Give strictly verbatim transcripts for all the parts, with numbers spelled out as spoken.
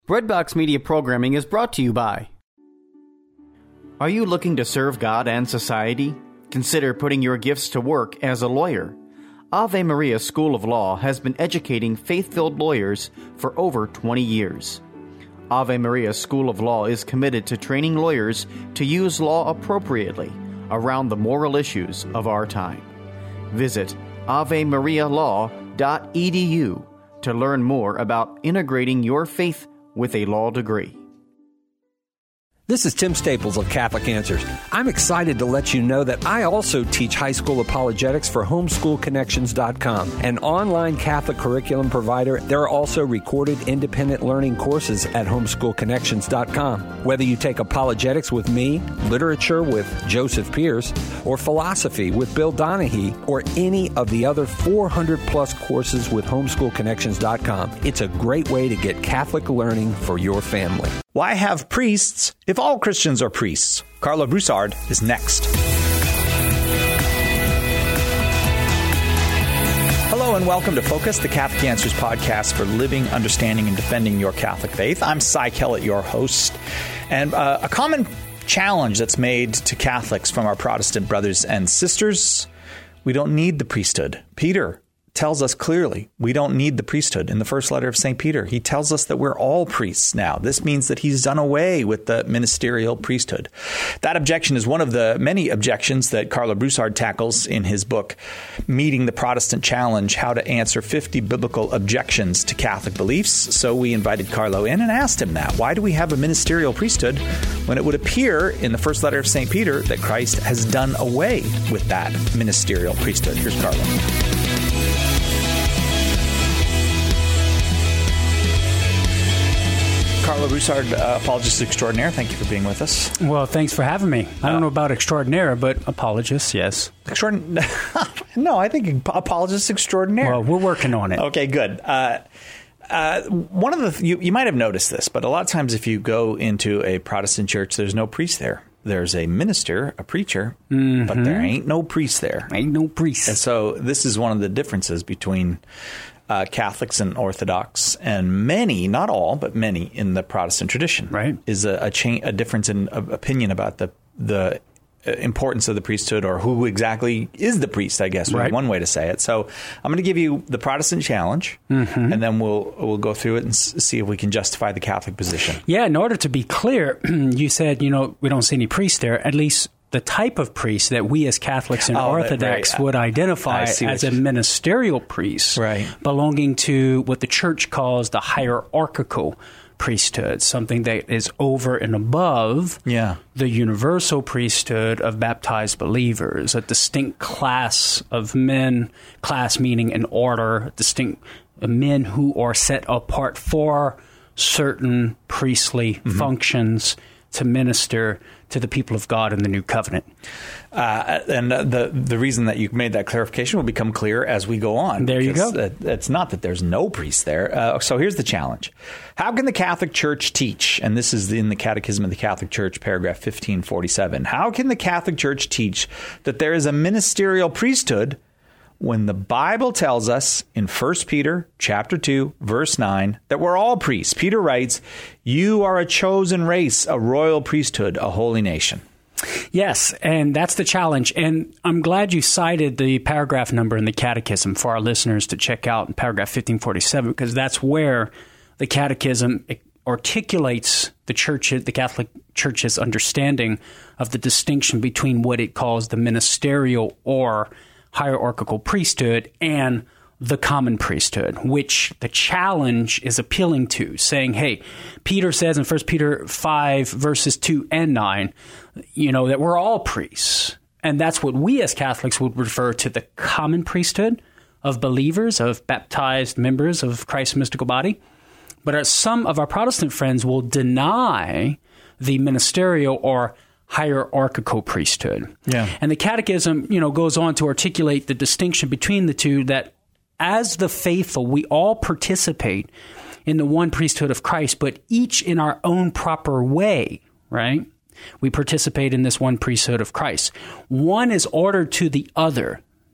Breadbox Media Programming is brought to you by... Are you looking to serve God and society? Consider putting your gifts to work as a lawyer. Ave Maria School of Law has been educating faith-filled lawyers for over twenty years. Ave Maria School of Law is committed to training lawyers to use law appropriately around the moral issues of our time. Visit ave maria law dot e d u to learn more about integrating your faith with a law degree. This is Tim Staples of Catholic Answers. I'm excited to let you know that I also teach high school apologetics for homeschool connections dot com, an online Catholic curriculum provider. There are also recorded independent learning courses at homeschool connections dot com. Whether you take apologetics with me, literature with Joseph Pierce, or philosophy with Bill Donahue, or any of the other four hundred plus courses with homeschool connections dot com, it's a great way to get Catholic learning for your family. Why have priests if all Christians are priests? Carlo Broussard is next. Hello and welcome to Focus, the Catholic Answers podcast for living, understanding, and defending your Catholic faith. I'm Cy Kellett, your host. And uh, a common challenge that's made to Catholics from our Protestant brothers and sisters, we don't need the priesthood. Peter tells us clearly we don't need the priesthood. In the first letter of Saint Peter, he tells us that we're all priests now. This means that he's done away with the ministerial priesthood. That objection is one of the many objections that Carlo Broussard tackles in his book, Meeting the Protestant Challenge, How to Answer fifty Biblical Objections to Catholic Beliefs. So we invited Carlo in and asked him that. Why do we have a ministerial priesthood when it would appear in the first letter of Saint Peter that Christ has done away with that ministerial priesthood? Here's Carlo. Carlo Broussard, uh, apologist extraordinaire. Thank you for being with us. Well, thanks for having me. I don't uh, know about extraordinaire, but apologist, yes. Extraordinaire? No, I think apologist extraordinaire. Well, we're working on it. Okay, good. Uh, uh, one of the you, you might have noticed this, but a lot of times if you go into a Protestant church, there's no priest there. There's a minister, a preacher, mm-hmm. but there ain't no priest there. Ain't no priest. And so this is one of the differences between Uh, Catholics and Orthodox, and many, not all, but many in the Protestant tradition, right, is a a, cha- a difference in uh, opinion about the the importance of the priesthood, or who exactly is the priest, I guess, right. One way to say it. So I'm going to give you the Protestant challenge, mm-hmm. and then we'll we'll go through it and s- see if we can justify the Catholic position. Yeah, in order to be clear, you said, you know, we don't see any priests there, at least the type of priest that we as Catholics and oh, Orthodox right. would identify as a ministerial priest, right. belonging to what the church calls the hierarchical priesthood, something that is over and above yeah. the universal priesthood of baptized believers, a distinct class of men, class meaning an order, distinct men who are set apart for certain priestly mm-hmm. functions to minister to the people of God in the New Covenant. Uh, and the the reason that you made that clarification will become clear as we go on. There you go. It, it's not that there's no priest there. Uh, so here's the challenge. How can the Catholic Church teach, and this is in the Catechism of the Catholic Church, paragraph fifteen forty-seven, how can the Catholic Church teach that there is a ministerial priesthood when the Bible tells us in First Peter chapter two, verse nine, that we're all priests? Peter writes, you are a chosen race, a royal priesthood, a holy nation. Yes, and that's the challenge. And I'm glad you cited the paragraph number in the Catechism for our listeners to check out in paragraph fifteen forty-seven, because that's where the Catechism articulates the church, the Catholic Church's understanding of the distinction between what it calls the ministerial or hierarchical priesthood and the common priesthood, which the challenge is appealing to, saying, hey, Peter says in First Peter five, verses two and nine, you know, that we're all priests. And that's what we as Catholics would refer to the common priesthood of believers, of baptized members of Christ's mystical body. But some of our Protestant friends will deny the ministerial or hierarchical priesthood. Yeah. And the Catechism, you know, goes on to articulate the distinction between the two, that as the faithful, we all participate in the one priesthood of Christ, but each in our own proper way, right? We participate in this one priesthood of Christ. One is ordered to the other.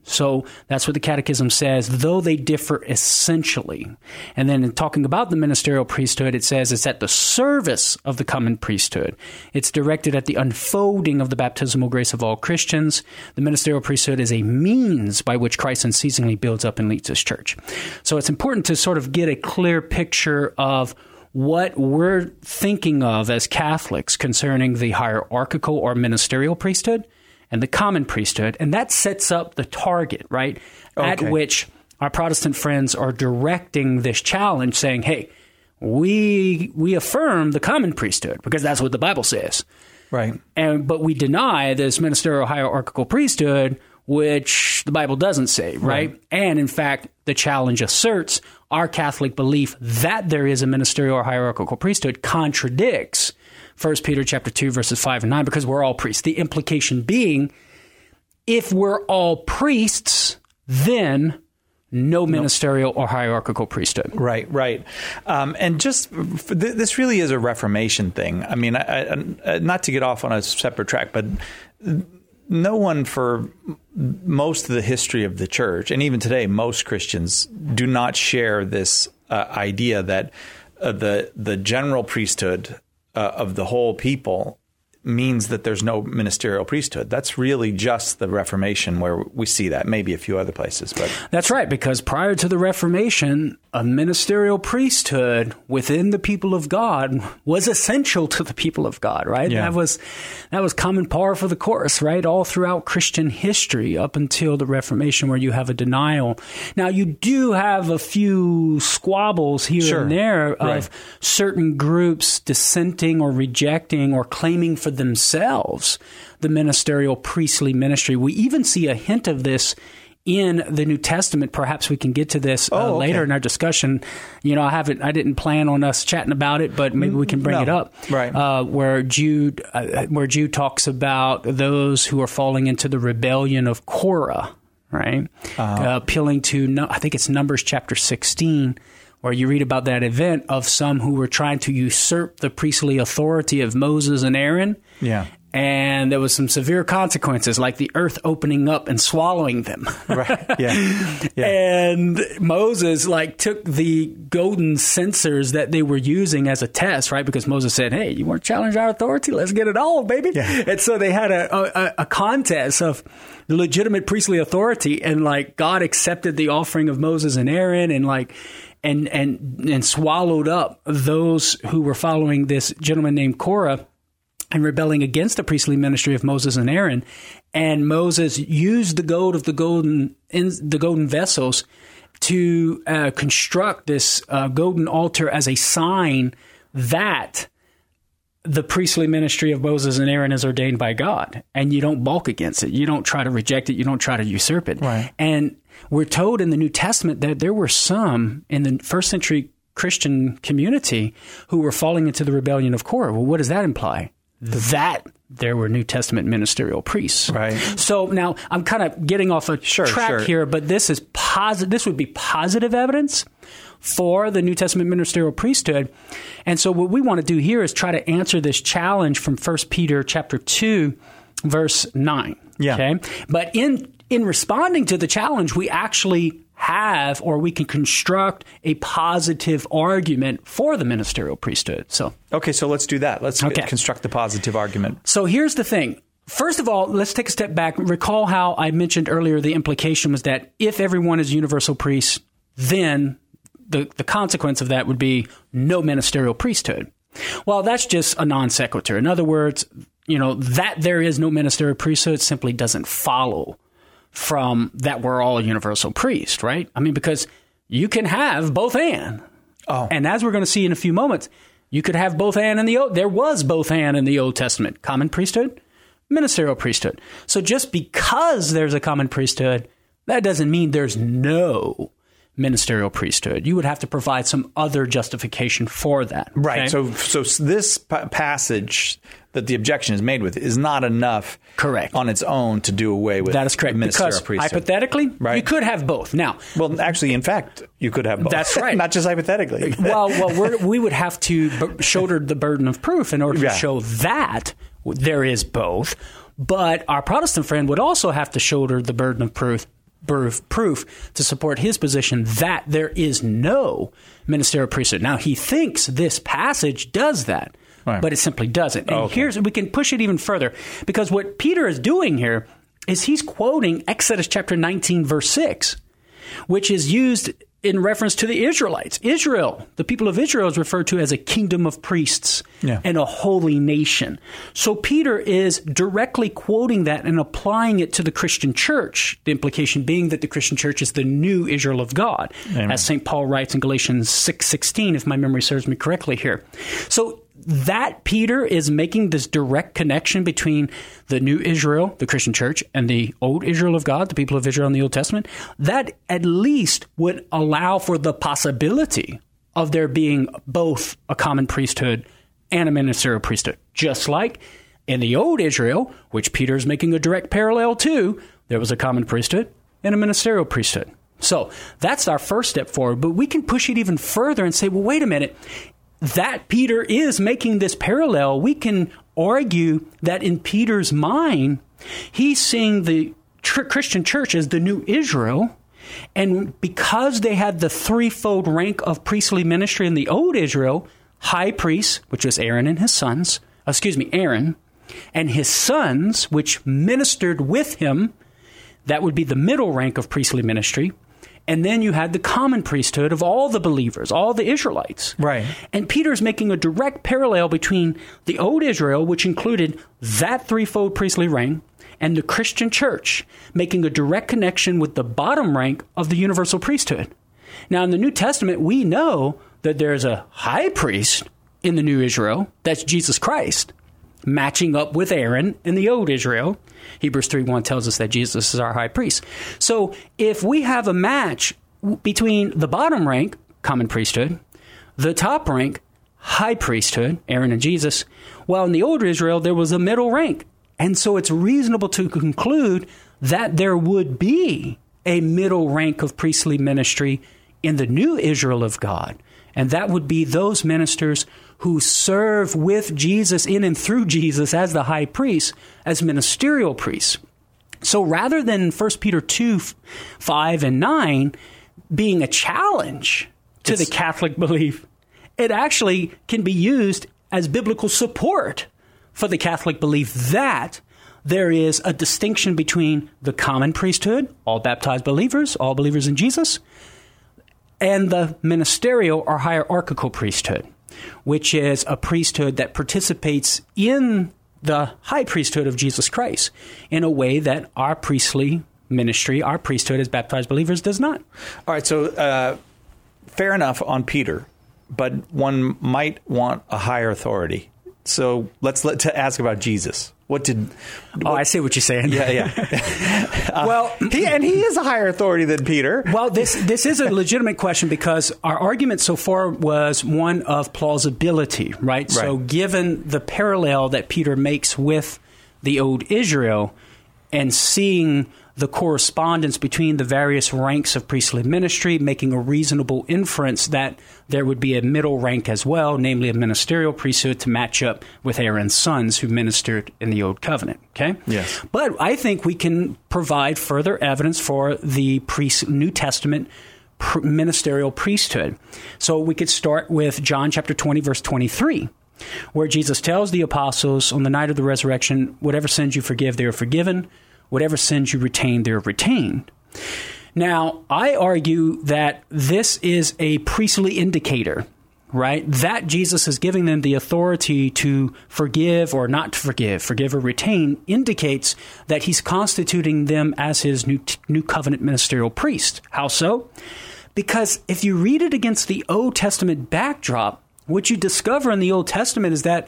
So that's what the Catechism says, though they differ essentially. And then in talking about the ministerial priesthood, it says it's at the service of the common priesthood. It's directed at the unfolding of the baptismal grace of all Christians. The ministerial priesthood is a means by which Christ unceasingly builds up and leads his church. So it's important to sort of get a clear picture of what we're thinking of as Catholics concerning the hierarchical or ministerial priesthood and the common priesthood, and that sets up the target, right, okay. at which our Protestant friends are directing this challenge, saying, hey, we we affirm the common priesthood, because that's what the Bible says. Right. And but we deny this ministerial hierarchical priesthood, which the Bible doesn't say, right? right? And in fact, the challenge asserts our Catholic belief that there is a ministerial or hierarchical priesthood contradicts First Peter chapter two, verses five and nine, because we're all priests. The implication being, if we're all priests, then no ministerial or hierarchical priesthood. Right, right. Um, and just, th- this really is a Reformation thing. I mean, I, I, not to get off on a separate track, but no one for most of the history of the church, and even today, most Christians do not share this uh, idea that uh, the the general priesthood Uh, of the whole people means that there's no ministerial priesthood. That's really just the Reformation where we see that, maybe a few other places. But that's right, because prior to the Reformation, a ministerial priesthood within the people of God was essential to the people of God, right? Yeah. That was that was common par for the course, right? All throughout Christian history up until the Reformation, where you have a denial. Now, you do have a few squabbles here sure. and there of right. certain groups dissenting or rejecting or claiming for themselves the ministerial priestly ministry. We even see a hint of this in the New Testament. Perhaps we can get to this uh, oh, okay. later in our discussion. You know, I haven't, I didn't plan on us chatting about it, but maybe we can bring no. it up. Right. Uh, where Jude, uh, where Jude talks about those who are falling into the rebellion of Korah, right? Uh-huh. Uh, appealing to, no, I think it's Numbers chapter sixteen, where you read about that event of some who were trying to usurp the priestly authority of Moses and Aaron. Yeah. And there was some severe consequences, like the earth opening up and swallowing them. Right. Yeah. yeah. And Moses like took the golden censers that they were using as a test, right? Because Moses said, "Hey, you want to challenge our authority? Let's get it all, baby." Yeah. And so they had a, a, a contest of the legitimate priestly authority, and like God accepted the offering of Moses and Aaron, and like. And, and and swallowed up those who were following this gentleman named Korah and rebelling against the priestly ministry of Moses and Aaron. And Moses used the gold of the golden in the golden vessels to uh, construct this uh, golden altar as a sign that the priestly ministry of Moses and Aaron is ordained by God. And you don't balk against it. You don't try to reject it. You don't try to usurp it. Right. And we're told in the New Testament that there were some in the first century Christian community who were falling into the rebellion of Korah. Well, what does that imply? That there were New Testament ministerial priests. Right. So now I'm kind of getting off a sure, track sure. here, but this is positive. This would be positive evidence for the New Testament ministerial priesthood. And so what we want to do here is try to answer this challenge from First Peter chapter two, verse nine. Yeah. Okay. But in in responding to the challenge, we actually have, or we can construct a positive argument for the ministerial priesthood. So, okay, so let's do that. Let's okay. construct the positive argument. So here's the thing. First of all, let's take a step back. Recall how I mentioned earlier the implication was that if everyone is universal priests, then the, the consequence of that would be no ministerial priesthood. Well, that's just a non sequitur. In other words, you know, that there is no ministerial priesthood simply doesn't follow from that we're all a universal priest, right? I mean, because you can have both and. Oh. And as we're going to see in a few moments, you could have both and in the Old. There was both and in the Old Testament. Common priesthood, ministerial priesthood. So just because there's a common priesthood, that doesn't mean there's no ministerial priesthood. You would have to provide some other justification for that. Right. Okay? So so this p- passage that the objection is made with is not enough correct. on its own to do away with that is correct. ministerial Because priesthood. hypothetically, right. you could have both. Now, well, actually, in fact, you could have both. That's right. Not just hypothetically. well, well, we're, we would have to b- shoulder the burden of proof in order yeah. to show that there is both. But our Protestant friend would also have to shoulder the burden of proof proof, proof to support his position that there is no ministerial priesthood. Now, he thinks this passage does that, right, but it simply doesn't. And okay. here's, we can push it even further, because what Peter is doing here is he's quoting Exodus chapter nineteen, verse six, which is used in reference to the Israelites. Israel, the people of Israel, is referred to as a kingdom of priests yeah. and a holy nation. So Peter is directly quoting that and applying it to the Christian church, the implication being that the Christian church is the new Israel of God, Amen. As Saint Paul writes in Galatians six sixteen, if my memory serves me correctly here. So that Peter is making this direct connection between the new Israel, the Christian church, and the old Israel of God, the people of Israel in the Old Testament, that at least would allow for the possibility of there being both a common priesthood and a ministerial priesthood. Just like in the old Israel, which Peter is making a direct parallel to, there was a common priesthood and a ministerial priesthood. So that's our first step forward, but we can push it even further and say, well, wait a minute. That Peter is making this parallel, we can argue that in Peter's mind, he's seeing the tr- Christian church as the new Israel. And because they had the threefold rank of priestly ministry in the old Israel, high priest, which was Aaron and his sons, excuse me, Aaron, and his sons, which ministered with him, that would be the middle rank of priestly ministry. And then you had the common priesthood of all the believers, all the Israelites. Right. And Peter's making a direct parallel between the old Israel, which included that threefold priestly rank, and the Christian church, making a direct connection with the bottom rank of the universal priesthood. Now, in the New Testament, we know that there's a high priest in the new Israel. That's Jesus Christ, matching up with Aaron in the old Israel. Hebrews three one tells us that Jesus is our high priest. So if we have a match between the bottom rank, common priesthood, the top rank, high priesthood, Aaron and Jesus, well, in the old Israel, there was a middle rank. And so it's reasonable to conclude that there would be a middle rank of priestly ministry in the new Israel of God. And that would be those ministers who serve with Jesus in and through Jesus as the high priest, as ministerial priests. So rather than First Peter two, five, and nine being a challenge to it's, the Catholic belief, it actually can be used as biblical support for the Catholic belief that there is a distinction between the common priesthood, all baptized believers, all believers in Jesus, and the ministerial or hierarchical priesthood, which is a priesthood that participates in the high priesthood of Jesus Christ in a way that our priestly ministry, our priesthood as baptized believers, does not. All right, so uh, fair enough on Peter, but one might want a higher authority. So let's let to ask about Jesus. What did? What, oh, I see what you're saying. Yeah, yeah. uh, well, he, and he is a higher authority than Peter. Well, this this is a legitimate question because our argument so far was one of plausibility, right? right? So, given the parallel that Peter makes with the old Israel, and seeing the correspondence between the various ranks of priestly ministry, making a reasonable inference that there would be a middle rank as well, namely a ministerial priesthood to match up with Aaron's sons who ministered in the Old Covenant. Okay? Yes. But I think we can provide further evidence for the priest, New Testament pr- ministerial priesthood. So we could start with John chapter twenty, verse twenty-three, where Jesus tells the apostles on the night of the resurrection, whatever sins you forgive, they are forgiven. Whatever sins you retain, they're retained. Now, I argue that this is a priestly indicator, right? That Jesus is giving them the authority to forgive or not to forgive, forgive or retain, indicates that he's constituting them as his new, new covenant ministerial priest. How so? Because if you read it against the Old Testament backdrop, what you discover in the Old Testament is that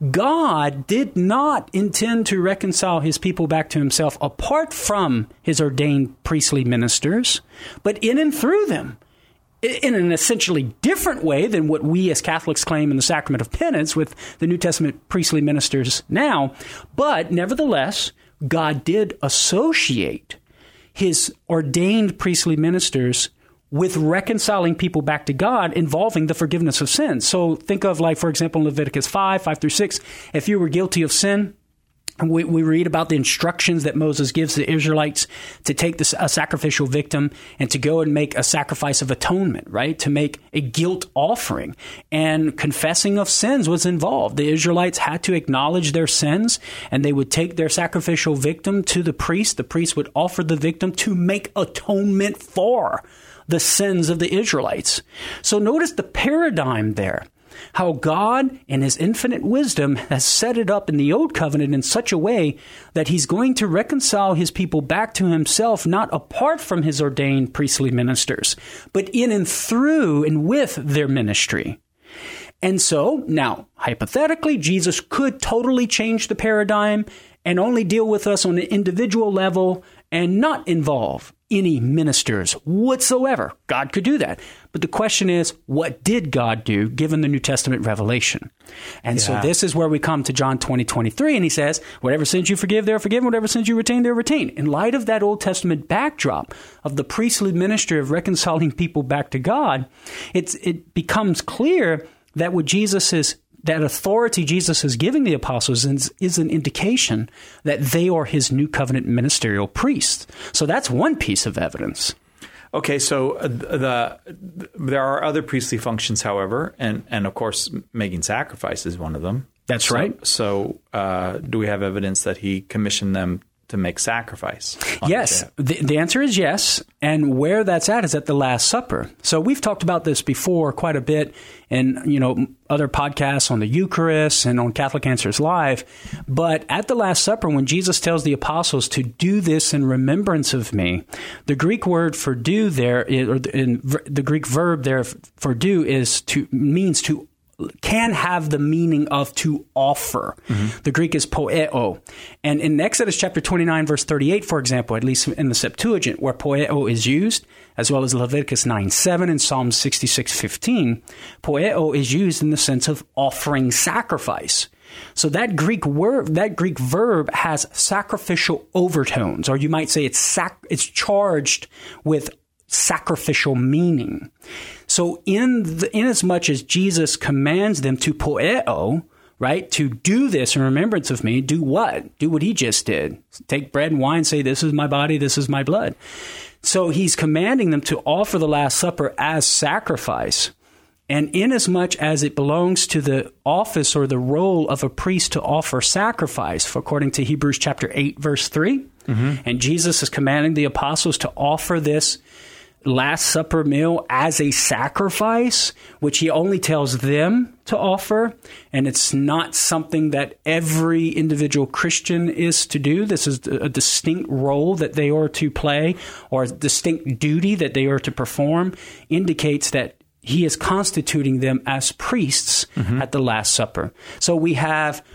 God did not intend to reconcile his people back to himself apart from his ordained priestly ministers, but in and through them, in an essentially different way than what we as Catholics claim in the sacrament of penance with the New Testament priestly ministers now. But nevertheless, God did associate his ordained priestly ministers with reconciling people back to God involving the forgiveness of sins. So think of, like, for example, in Leviticus five, five through six, if you were guilty of sin We, we read about the instructions that Moses gives the Israelites to take this, a sacrificial victim and to go and make a sacrifice of atonement, right? To make a guilt offering. And confessing of sins was involved. The Israelites had to acknowledge their sins, and they would take their sacrificial victim to the priest. The priest would offer the victim to make atonement for the sins of the Israelites. So notice the paradigm there. How God, in his infinite wisdom, has set it up in the Old Covenant in such a way that he's going to reconcile his people back to himself, not apart from his ordained priestly ministers, but in and through and with their ministry. And so, now, hypothetically, Jesus could totally change the paradigm and only deal with us on an individual level and not involve any ministers whatsoever. God could do that. But the question is, what did God do given the New Testament revelation? And yeah. so this is where we come to John twenty, twenty-three, and he says, whatever sins you forgive, they're forgiven. Whatever sins you retain, they're retained. In light of that Old Testament backdrop of the priestly ministry of reconciling people back to God, it's, it becomes clear that what Jesus is that authority Jesus is giving the apostles is, is an indication that they are his new covenant ministerial priests. So that's one piece of evidence. Okay, so the, the there are other priestly functions, however, and, and of course, making sacrifice is one of them. That's so, right. So uh, do we have evidence that he commissioned them to make sacrifice? Yes. The, the answer is yes. And where that's at is at the Last Supper. So we've talked about this before quite a bit in, you know, other podcasts on the Eucharist and on Catholic Answers Live. But at the Last Supper, when Jesus tells the apostles to do this in remembrance of me, the Greek word for do there, or in the Greek verb there for do is to means to can have the meaning of to offer. Mm-hmm. The Greek is poeo. And in Exodus chapter twenty-nine, verse thirty-eight, for example, at least in the Septuagint, where poeo is used, as well as Leviticus nine seven and Psalm sixty-six fifteen, poeo is used in the sense of offering sacrifice. So that Greek word, that Greek verb has sacrificial overtones, or you might say it's sac- it's charged with sacrificial meaning. So in the, in as much as Jesus commands them to poeo, right, to do this in remembrance of me, do what? Do what he just did. Take bread and wine, say, this is my body, this is my blood. So he's commanding them to offer the Last Supper as sacrifice. And inasmuch as it belongs to the office or the role of a priest to offer sacrifice, according to Hebrews chapter eight, verse three, mm-hmm. and Jesus is commanding the apostles to offer this Last Supper meal as a sacrifice, which he only tells them to offer, and it's not something that every individual Christian is to do. This is a distinct role that they are to play, or a distinct duty that they are to perform, indicates that he is constituting them as priests mm-hmm. at the Last Supper. So we have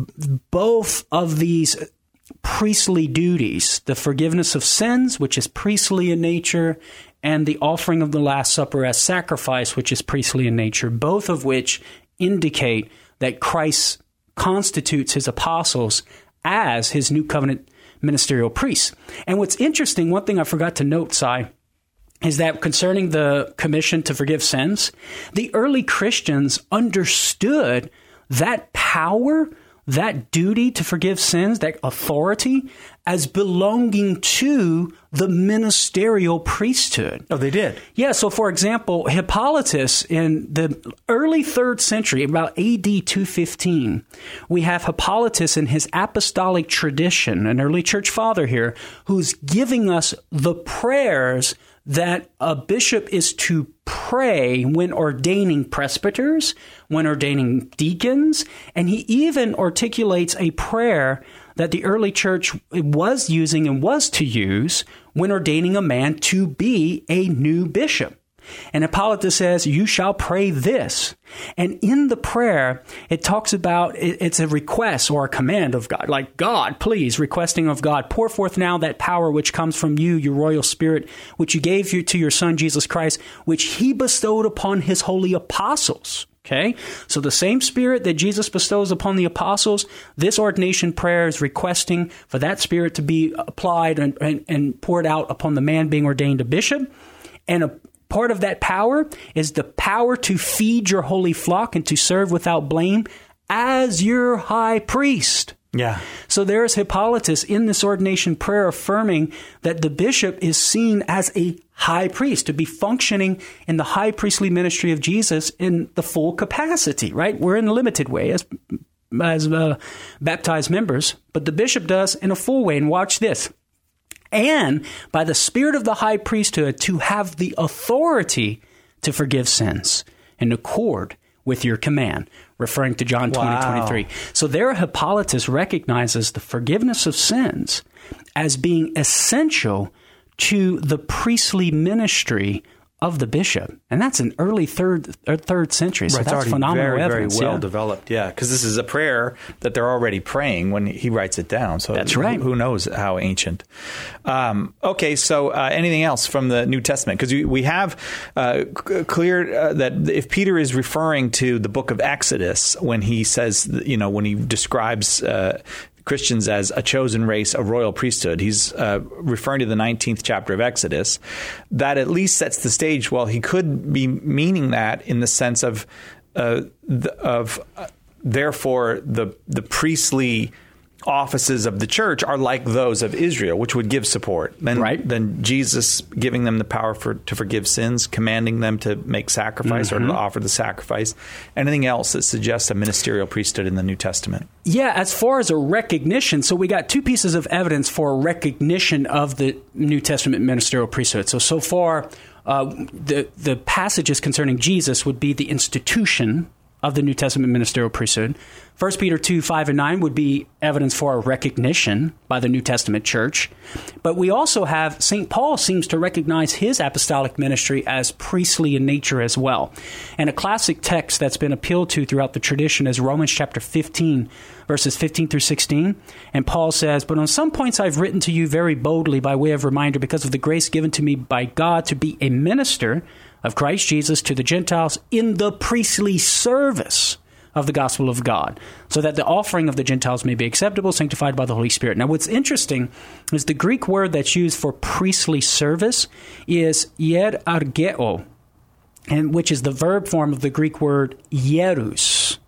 both of these priestly duties, the forgiveness of sins, which is priestly in nature, and the offering of the Last Supper as sacrifice, which is priestly in nature, both of which indicate that Christ constitutes his apostles as his new covenant ministerial priests. And what's interesting, one thing I forgot to note, Si, is that concerning the commission to forgive sins, the early Christians understood that power, that duty to forgive sins, that authority, as belonging to the ministerial priesthood. Oh, they did? Yeah. So, for example, Hippolytus in the early third century, about A D two fifteen, we have Hippolytus in his apostolic tradition, an early church father here, who's giving us the prayers that a bishop is to pray when ordaining presbyters, when ordaining deacons, and he even articulates a prayer that the early church was using and was to use when ordaining a man to be a new bishop. And Hippolytus says, you shall pray this. And in the prayer, it talks about, it's a request or a command of God. Like, God, please, requesting of God, pour forth now that power which comes from you, your royal spirit, which you gave you to your son, Jesus Christ, which he bestowed upon his holy apostles. Okay, so the same spirit that Jesus bestows upon the apostles, this ordination prayer is requesting for that spirit to be applied and, and, and poured out upon the man being ordained a bishop. And a part of that power is the power to feed your holy flock and to serve without blame as your high priest. Yeah. So there is Hippolytus in this ordination prayer affirming that the bishop is seen as a high priest, to be functioning in the high priestly ministry of Jesus in the full capacity, right? We're in a limited way as as uh, baptized members, but the bishop does in a full way. And watch this. And by the Spirit of the high priesthood to have the authority to forgive sins in accord with your command, referring to John twenty, wow. twenty-three. So there Hippolytus recognizes the forgiveness of sins as being essential to the priestly ministry of the bishop. And that's an early third or third century. So right, that's phenomenal very, evidence. Very well yeah. developed, yeah. Because this is a prayer that they're already praying when he writes it down. So that's right. Who knows how ancient. Um, okay, so uh, anything else from the New Testament? Because we, we have uh, c- clear uh, that if Peter is referring to the book of Exodus when he says, you know, when he describes uh, Christians as a chosen race, a royal priesthood. He's uh, referring to the nineteenth chapter of Exodus. That at least sets the stage. Well, he could be meaning that in the sense of, uh, the, of uh, therefore, the the priestly offices of the church are like those of Israel, which would give support. Then, right. then Jesus giving them the power for, to forgive sins, commanding them to make sacrifice mm-hmm. or to offer the sacrifice. Anything else that suggests a ministerial priesthood in the New Testament? Yeah, as far as a recognition, so we got two pieces of evidence for a recognition of the New Testament ministerial priesthood. So, so far, uh, the, the passages concerning Jesus would be the institution of the New Testament ministerial priesthood. First Peter two, five, and nine would be evidence for a recognition by the New Testament church. But we also have Saint Paul seems to recognize his apostolic ministry as priestly in nature as well. And a classic text that's been appealed to throughout the tradition is Romans chapter fifteen, verses fifteen through sixteen. And Paul says, "But on some points I've written to you very boldly by way of reminder because of the grace given to me by God to be a minister of Christ Jesus to the Gentiles in the priestly service of the gospel of God, so that the offering of the Gentiles may be acceptable, sanctified by the Holy Spirit." Now, what's interesting is the Greek word that's used for priestly service is hierargeo, and which is the verb form of the Greek word hierus.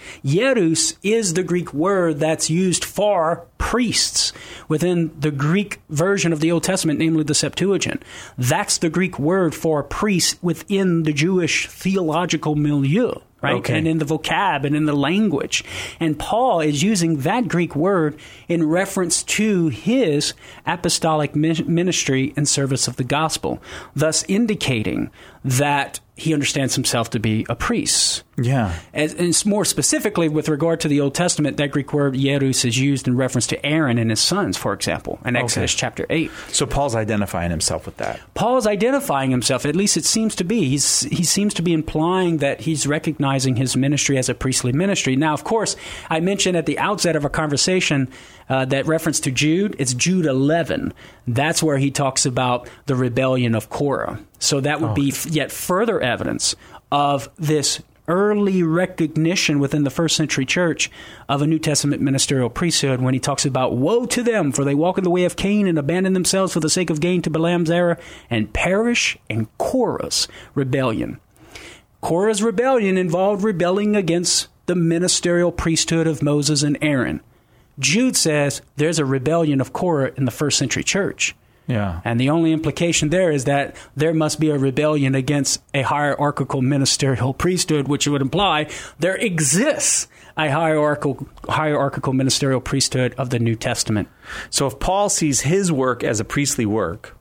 Hierus is the Greek word that's used for priests within the Greek version of the Old Testament, namely the Septuagint. That's the Greek word for priest within the Jewish theological milieu. Right? Okay. And in the vocab and in the language. And Paul is using that Greek word in reference to his apostolic ministry and service of the gospel, thus indicating that he understands himself to be a priest. Yeah. And, and more specifically, with regard to the Old Testament, that Greek word hierus is used in reference to Aaron and his sons, for example, in Exodus okay. chapter eight. So Paul's identifying himself with that. Paul's identifying himself, at least it seems to be. He's, he seems to be implying that he's recognizing his ministry as a priestly ministry. Now, of course, I mentioned at the outset of our conversation uh, that reference to Jude. It's Jude eleven. That's where he talks about the rebellion of Korah. So that would oh. be f- yet further evidence of this early recognition within the first century church of a New Testament ministerial priesthood when he talks about, "Woe to them, for they walk in the way of Cain and abandon themselves for the sake of gain to Balaam's error and perish in Korah's rebellion." Korah's rebellion involved rebelling against the ministerial priesthood of Moses and Aaron. Jude says there's a rebellion of Korah in the first century church. Yeah. And the only implication there is that there must be a rebellion against a hierarchical ministerial priesthood, which would imply there exists a hierarchical, hierarchical ministerial priesthood of the New Testament. So if Paul sees his work as a priestly work,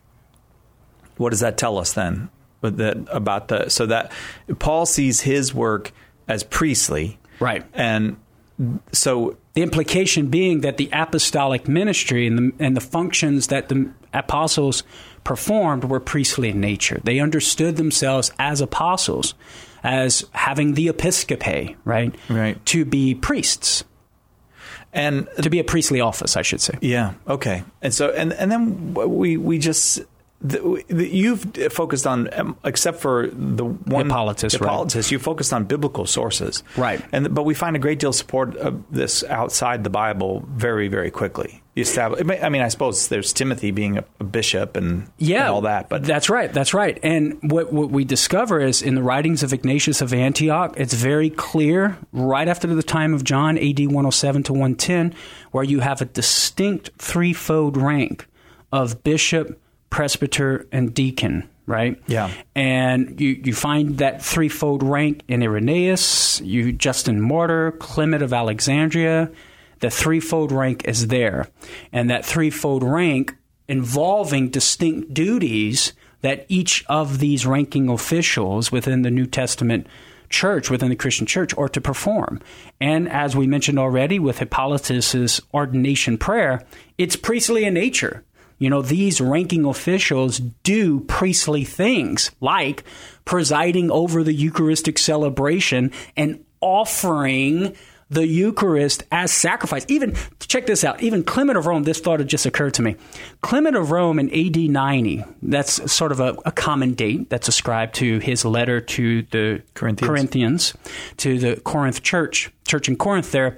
what does that tell us then? But that about the so that Paul sees his work as priestly, right? And so the implication being that the apostolic ministry and the and the functions that the apostles performed were priestly in nature. They understood themselves as apostles, as having the episcope, right? Right. To be priests. And to be a priestly office, I should say. Yeah. Okay. And so, and, and then we, we just, The, the, you've focused on, um, except for the one Hippolytus, Hippolytus right. you focused on biblical sources, right? And but we find a great deal of support of this outside the Bible very, very quickly. You establish, I mean, I suppose there's Timothy being a, a bishop and, yeah, and all that, but that's right, that's right. And what what we discover is in the writings of Ignatius of Antioch, it's very clear right after the time of John, A D one oh seven to one ten, where you have a distinct threefold rank of bishop, presbyter, and deacon, right? Yeah. And you, you find that threefold rank in Irenaeus, you Justin Martyr, Clement of Alexandria. The threefold rank is there. And that threefold rank involving distinct duties that each of these ranking officials within the New Testament church, within the Christian church, are to perform. And as we mentioned already with Hippolytus's ordination prayer, it's priestly in nature. You know, these ranking officials do priestly things like presiding over the Eucharistic celebration and offering the Eucharist as sacrifice. Even, check this out, even Clement of Rome, this thought had just occurred to me. Clement of Rome in A D ninety, that's sort of a, a common date that's ascribed to his letter to the Corinthians. Corinthians, to the Corinth church, church in Corinth there.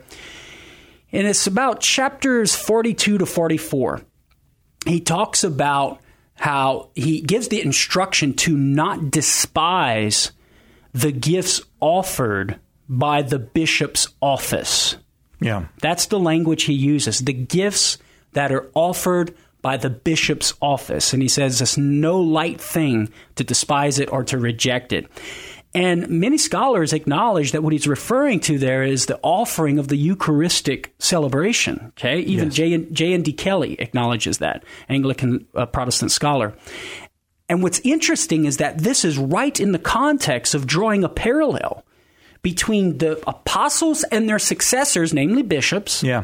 And it's about chapters forty-two to forty-four. He talks about how he gives the instruction to not despise the gifts offered by the bishop's office. Yeah. That's the language he uses, the gifts that are offered by the bishop's office. And he says it's no light thing to despise it or to reject it. And many scholars acknowledge that what he's referring to there is the offering of the Eucharistic celebration. Okay, even yes. J. J. N. D. Kelly acknowledges that, Anglican uh, Protestant scholar. And what's interesting is that this is right in the context of drawing a parallel between the apostles and their successors, namely bishops, yeah.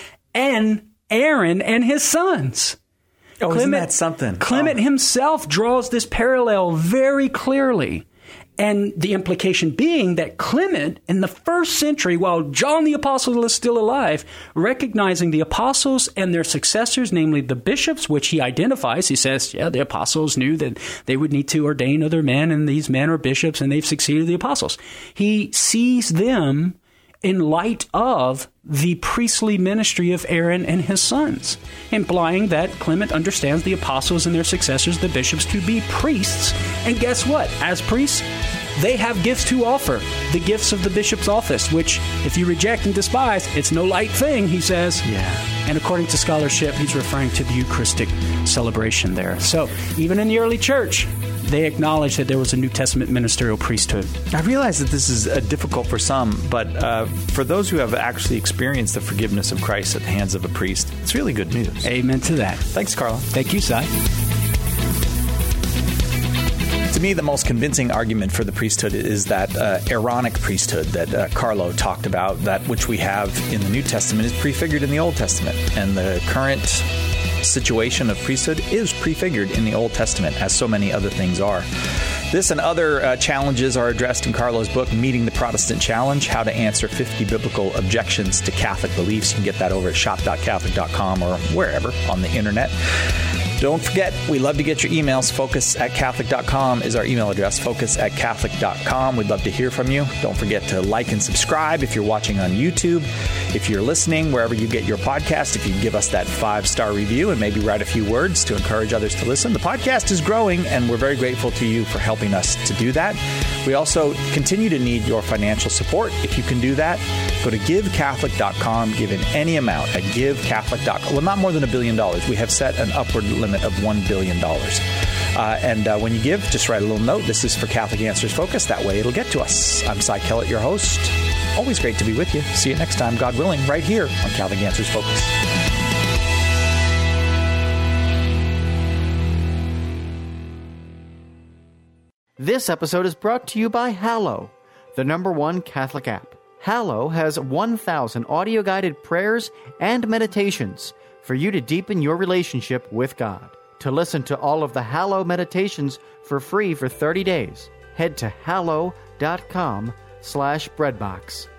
and Aaron and his sons. Oh, Clement, isn't that something? Clement oh. himself draws this parallel very clearly. And the implication being that Clement, in the first century, while John the Apostle is still alive, recognizing the apostles and their successors, namely the bishops, which he identifies, he says, yeah, the apostles knew that they would need to ordain other men, and these men are bishops, and they've succeeded the apostles. He sees them in light of the priestly ministry of Aaron and his sons, implying that Clement understands the apostles and their successors, the bishops, to be priests. And guess what? As priests, they have gifts to offer, the gifts of the bishop's office, which if you reject and despise, it's no light thing, he says. Yeah. And according to scholarship, he's referring to the Eucharistic celebration there. So even in the early church, they acknowledged that there was a New Testament ministerial priesthood. I realize that this is uh, difficult for some, but uh, for those who have actually experienced the forgiveness of Christ at the hands of a priest, it's really good news. Amen to that. Thanks, Carlo. Thank you, Si. To me, the most convincing argument for the priesthood is that uh, Aaronic priesthood that uh, Carlo talked about, that which we have in the New Testament is prefigured in the Old Testament. And the current situation of priesthood is prefigured in the Old Testament, as so many other things are. This and other uh, challenges are addressed in Carlo's book, Meeting the Protestant Challenge, How to Answer fifty Biblical Objections to Catholic Beliefs. You can get that over at shop dot catholic dot com or wherever on the internet. Don't forget, we love to get your emails. Focus at catholic dot com is our email address, focus at catholic dot com. We'd love to hear from you. Don't forget to like and subscribe if you're watching on YouTube. If you're listening, wherever you get your podcast, if you can give us that five-star review and maybe write a few words to encourage others to listen. The podcast is growing, and we're very grateful to you for helping us to do that. We also continue to need your financial support. If you can do that, go to give catholic dot com, give in any amount at give catholic dot com. Well, not more than a billion dollars. We have set an upward limit of one billion dollars. Uh, and uh, when you give, just write a little note. This is for Catholic Answers Focus. That way it'll get to us. I'm Si Kellett, your host. Always great to be with you. See you next time, God willing, right here on Catholic Answers Focus. This episode is brought to you by Hallow, the number one Catholic app. Hallow has one thousand audio-guided prayers and meditations for you to deepen your relationship with God. To listen to all of the Hallow meditations for free for thirty days, head to hallow dot com slash breadbox.